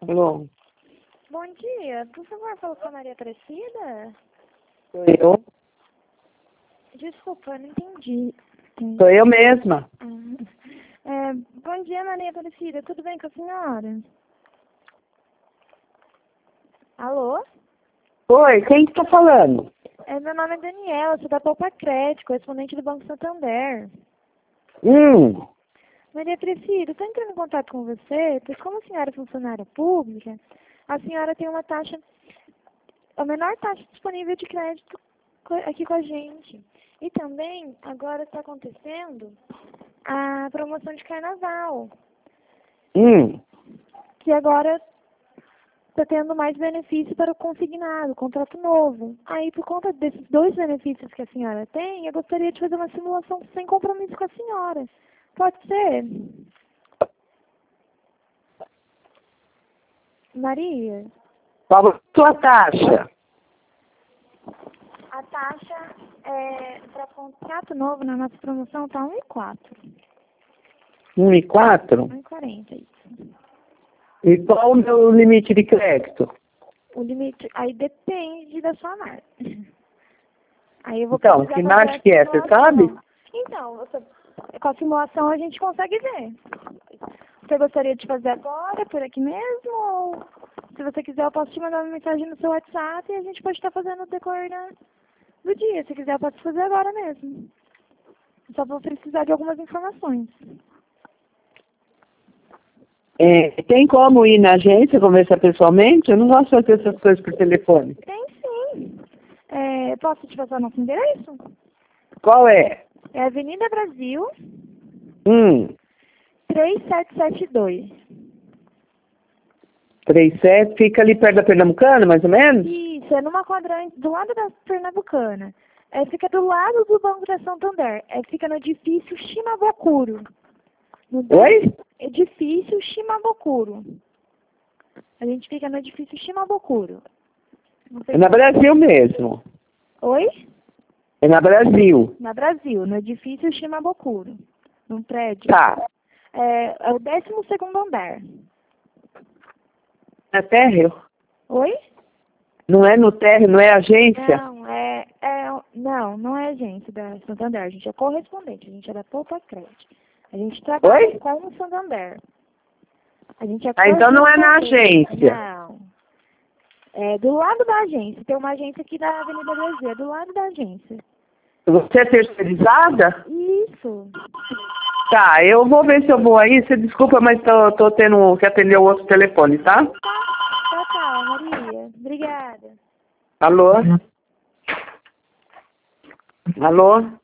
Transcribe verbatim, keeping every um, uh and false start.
Alô? Bom dia, por favor, fala com a Maria Aparecida? Sou eu? Desculpa, eu não entendi. Sou eu mesma. Ah, é, bom dia, Maria Aparecida, tudo bem com a senhora? Alô? Oi, quem que tá falando? É, meu nome é Daniela, sou da Poupa Crédito, correspondente do Banco Santander. Hum, Maria Aparecida, estou entrando em contato com você, pois como a senhora é funcionária pública, a senhora tem uma taxa, a menor taxa disponível de crédito co- aqui com a gente. E também, agora está acontecendo a promoção de carnaval, hum. que agora está tendo mais benefício para o consignado, contrato novo. Aí, por conta desses dois benefícios que a senhora tem, eu gostaria de fazer uma simulação sem compromisso com a senhora. Pode ser? Maria? Qual a sua taxa? A taxa é, para contrato novo na nossa promoção está um vírgula quatro. Um e quatro? um vírgula quarenta, isso. E qual o meu limite de crédito? O limite, aí depende da sua marca. Aí eu vou Então, precisar que fazer marca a que é, você sabe? simulação. Então, você, com a simulação a gente consegue ver. Você gostaria de fazer agora, por aqui mesmo? Ou se você quiser, eu posso te mandar uma mensagem no seu WhatsApp e a gente pode estar fazendo o decorrer da- do dia. Se quiser, eu posso fazer agora mesmo. Só vou precisar de algumas informações. É, tem como ir na agência conversar pessoalmente? Eu não gosto de fazer essas coisas por telefone. Tem sim. É, posso te passar nosso endereço? Qual é? É Avenida Brasil, Hum, três sete sete dois. trinta e sete, fica ali perto da Pernambucana, mais ou menos? Isso, é numa quadrante do lado da Pernambucana. É, fica do lado do Banco da Santander. É, fica no edifício Shimabukuro. No Oi? edifício Shimabukuro. A gente fica no edifício Shimabukuro. Não sei É na se- Brasil mesmo. Oi? É na Brasil. Na Brasil, no edifício Shimabukuro. Num prédio. Tá. É, é o décimo segundo andar. É térreo? Oi? Não é no térreo, não é agência? Não, é, é, não, não é agência da Santander. A gente é correspondente, a gente é da Poupa Crédito. A gente trabalha Oi? com o Santander. A gente é Ah, então não é na correspondente. agência. Não. É do lado da agência. Tem uma agência aqui da Avenida Brasil, é do lado da agência. Você é terceirizada? Isso. Tá, eu vou ver se eu vou aí. Você desculpa, mas tô, tô tendo que atender o outro telefone, tá? Tá, tá, Maria. Obrigada. Alô? Alô?